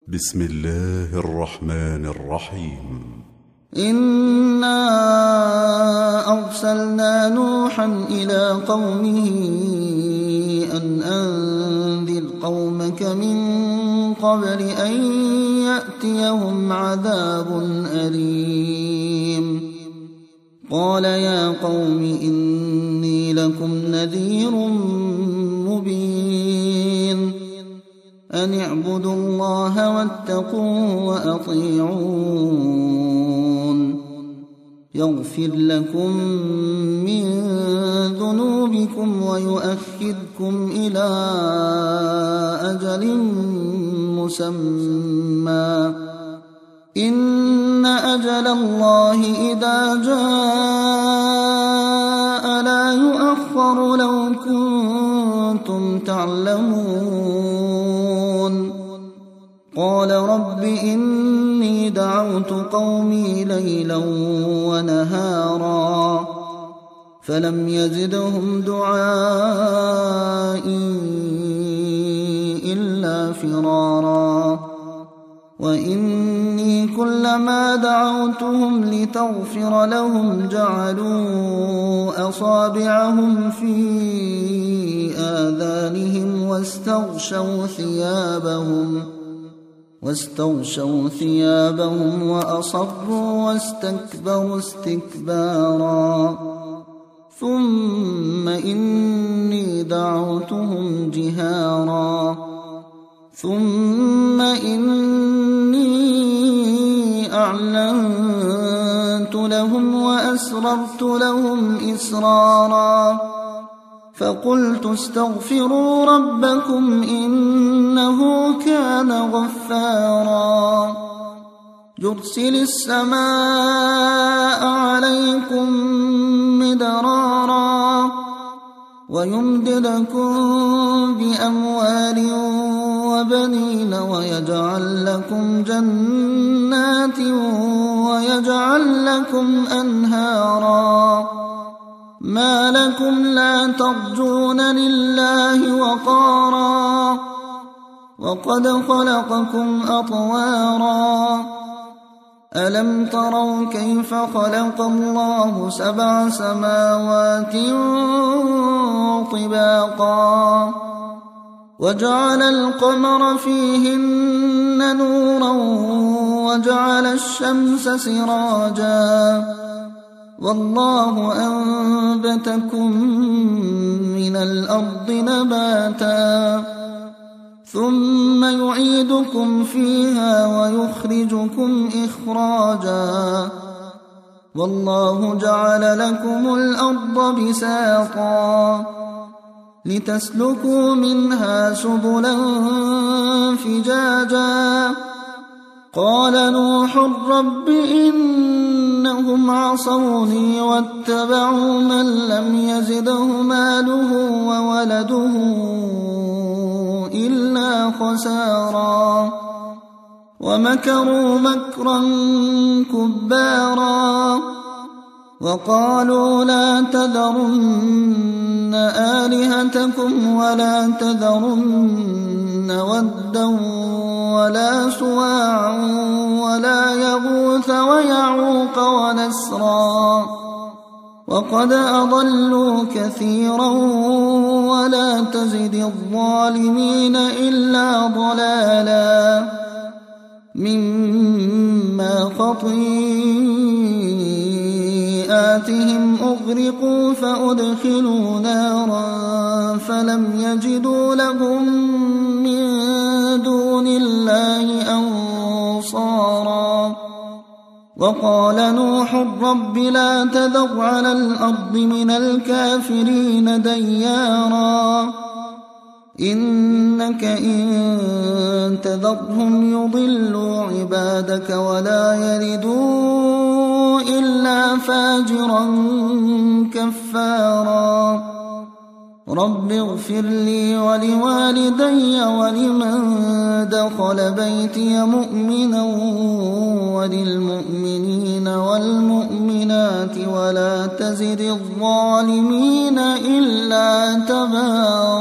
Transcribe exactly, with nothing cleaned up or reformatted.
بسم الله الرحمن الرحيم. إنا أرسلنا نوحا إلى قومه أن أنذر قومك من قبل أن يأتيهم عذاب أليم. قال يا قوم إني لكم نذير مبين أن اعبدوا الله واتقوه وأطيعون يغفر لكم من ذنوبكم ويؤخركم إلى أجل مسمى إن أجل الله إذا جاء لا يؤخر لو كنتم تعلمون. قال رب إني دعوت قومي ليلا ونهارا فلم يزدهم دعائي إلا فرارا وإني كلما دعوتهم لتغفر لهم جعلوا أصابعهم في آذانهم واستغشوا ثيابهم واستغشوا ثيابهم وأصروا واستكبروا استكبارا ثم إني دعوتهم جهارا ثم إني أعلنت لهم وأسررت لهم إسرارا فقلت استغفروا ربكم إنه كان غفارا يرسل السماء عليكم مدرارا ويمددكم بأموال وبنين ويجعل لكم جنات ويجعل لكم أنهارا ما لكم لا ترجون لله وقارا وقد خلقكم أطوارا ألم تروا كيف خلق الله سبع سماوات طباقا وجعل القمر فيهن نورا وجعل الشمس سراجا والله أنبتكم من الأرض نباتا ثم يعيدكم فيها ويخرجكم إخراجا والله جعل لكم الأرض بساطا لتسلكوا منها سبلا فجاجا قال نوح رب إنهم عصوني واتبعوا من لم يزده ماله وولده إلا خسارا ومكروا مكرا كبارا وقالوا لا تذرن آلهتكم ولا تذرن ودا ولا سواعا ولا يغوث ويعوق ونسرا وقد أضلوا كثيرا ولا تزد الظالمين إلا ضلالا مما خطيئاتهم أغرقوا فأدخلوا نارا فلم يجدوا لهم من دون الله أنصارا وقال نوح رب لا تذر على الأرض من الكافرين ديارا إنك إن تذرهم يضلوا عبادك ولا يلدوا إلا فاجرا كفارا رب اغفر لي ولوالدي ولمن دخل بيتي مؤمنا وللمؤمنين والمؤمنات ولا تزد الظالمين إلا تبارا.